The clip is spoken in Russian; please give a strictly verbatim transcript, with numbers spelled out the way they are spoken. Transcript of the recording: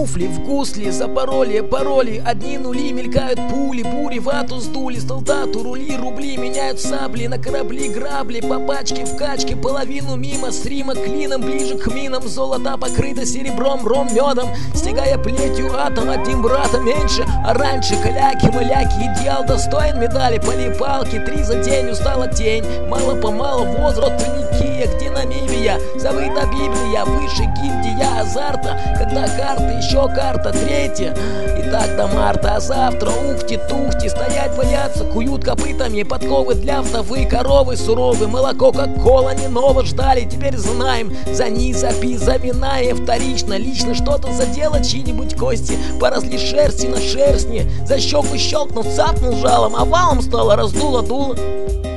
муфли в гусли, запороли, пароли, одни нули, мелькают пули, бури, вату сдули, солдату, рули, рубли, меняют сабли, на корабли грабли, по пачке в качке, половину мимо, с Рима клином, ближе к минам, золото покрыто серебром, ром медом, стягая плетью атом, одним братом меньше, а раньше каляки, маляки, идеал достоин медали, полипалки, три за день, устала тень, мало-помалу возраст родственники, где Намибия, забыта Библия, выше гильдия азарта, когда карта, еще карта, третья, и так до марта, а завтра ухти-тухти, стоять боятся, куют копытами, подковы для вдовы, коровы суровы, молоко как кола, не ново ждали, теперь знаем, за ней запи, заминая вторично, лично что-то задело чьи-нибудь кости, поросли шерсти на шерстни, за щеку щелкнул, цапнул жалом, а валом стало, раздуло дуло.